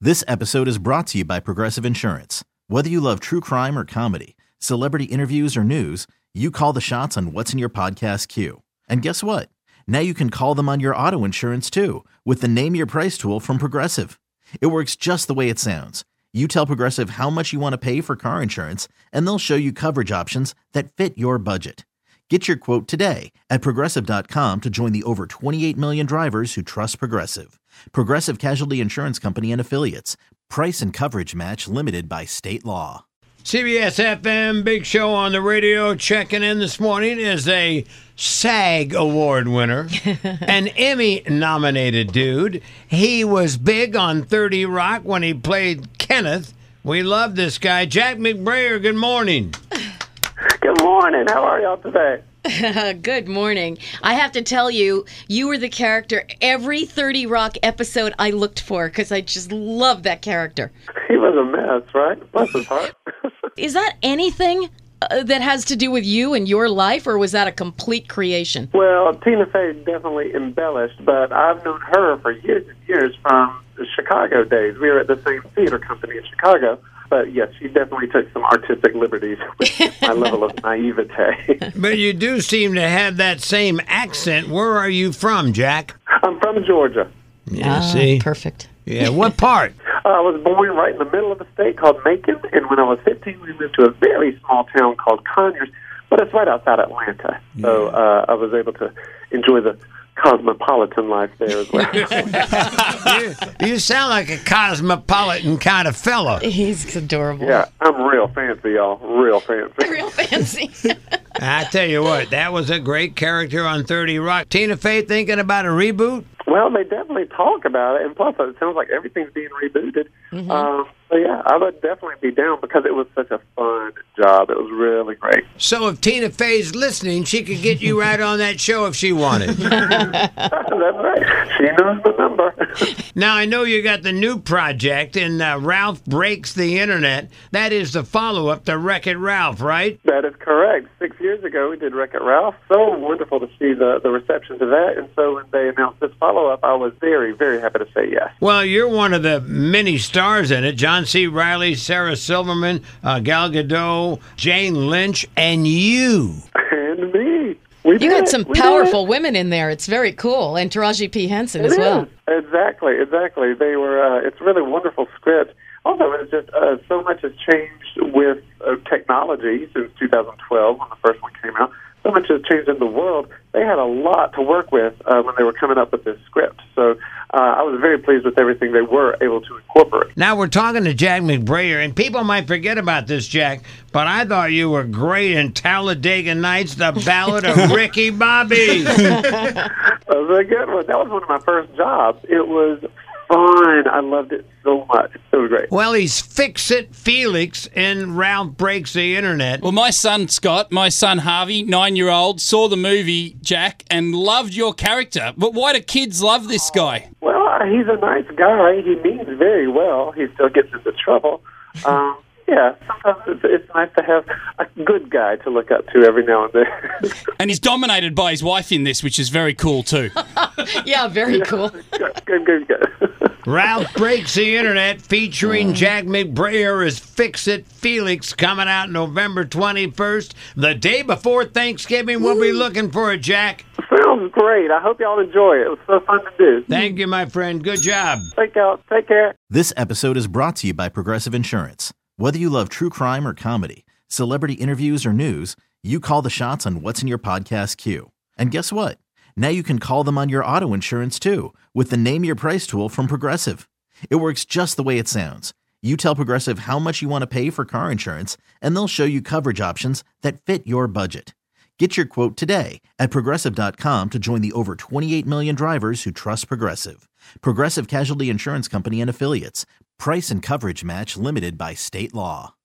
This episode is brought to you by Progressive Insurance. Whether you love true crime or comedy, celebrity interviews or news, you call the shots on what's in your podcast queue. And guess what? Now you can call them on your auto insurance too with the Name Your Price tool from Progressive. It works just the way it sounds. You tell Progressive how much you want to pay for car insurance, and they'll show you coverage options that fit your budget. Get your quote today at Progressive.com to join the over 28 million drivers who trust Progressive. Progressive Casualty Insurance Company and Affiliates. Price and coverage match limited by state law. CBS FM Big Show on the radio. Checking in this morning is a SAG Award winner, an Emmy-nominated dude. He was big on 30 Rock when he played Kenneth. We love this guy. Jack McBrayer, good morning. Good morning. How are y'all today? Good morning. I have to tell you, you were the character every 30 Rock episode I looked for because I just love that character. He was a mess, right? Bless his heart. Is that anything that has to do with you and your life, or was that a complete creation? Well, Tina Fey definitely embellished, but I've known her for years and years from the Chicago days. We were at the same theater company in Chicago. But yes, she definitely took some artistic liberties with my level of naivete. But you do seem to have that same accent. Where are you from, Jack? I'm from Georgia. Yeah, see? Perfect. Yeah, what part? I was born right in the middle of a state called Macon, and when I was 15, we moved to a very small town called Conyers, but it's right outside Atlanta. So I was able to enjoy the cosmopolitan life there as well. You sound like a cosmopolitan kind of fellow. He's adorable. Yeah, I'm real fancy, y'all. Real fancy. Real fancy. I tell you what, that was a great character on 30 Rock. Tina Fey thinking about a reboot? Well, they definitely talk about it, and plus it sounds like everything's being rebooted. So yeah, I would definitely be down because it was such a fun job. It was really great. So if Tina Fey's listening, she could get you right on that show if she wanted. That's right. She knows the number. Now, I know you got the new project in Ralph Breaks the Internet. That is the follow-up to Wreck-It Ralph, right? That is correct. 6 years ago, we did Wreck-It Ralph. So wonderful to see the reception to that. And so when they announced this follow-up, I was very, very happy to say yes. Well, you're one of the many stars in it. John C. Reilly, Sarah Silverman, Gal Gadot, Jane Lynch, and you. And me. You got some powerful women in there. It's very cool. And Taraji P. Henson as well. Exactly. They were, it's a really wonderful script. Also, it's just so much has changed with technology since 2012 when the first one came out. So much has changed in the world. They had a lot to work with when they were coming up with this script. So I was very pleased with everything they were able to incorporate. Now we're talking to Jack McBrayer, and people might forget about this, Jack, but I thought you were great in Talladega Nights, The Ballad of Ricky Bobby. That was a good one. That was one of my first jobs. It was fun. I loved it so much. It was great. Well, he's Fix-It Felix in Ralph Breaks the Internet. Well, my son Harvey, 9-year-old, saw the movie, Jack, and loved your character. But why do kids love this guy? Well, he's a nice guy. He means very well. He still gets into trouble. Yeah, sometimes it's nice to have a good guy to look up to every now and then. And he's dominated by his wife in this, which is very cool too. Yeah, very cool. Good. Ralph Breaks the Internet featuring Jack McBrayer as Fix-It Felix, coming out November 21st, the day before Thanksgiving. We'll be looking for it, Jack. Sounds great. I hope y'all enjoy it. It was so fun to do. Thank you, my friend. Good job. Thank y'all. Take care. This episode is brought to you by Progressive Insurance. Whether you love true crime or comedy, celebrity interviews or news, you call the shots on what's in your podcast queue. And guess what? Now you can call them on your auto insurance too with the Name Your Price tool from Progressive. It works just the way it sounds. You tell Progressive how much you want to pay for car insurance, and they'll show you coverage options that fit your budget. Get your quote today at Progressive.com to join the over 28 million drivers who trust Progressive. Progressive Casualty Insurance Company and Affiliates. Price and coverage match limited by state law.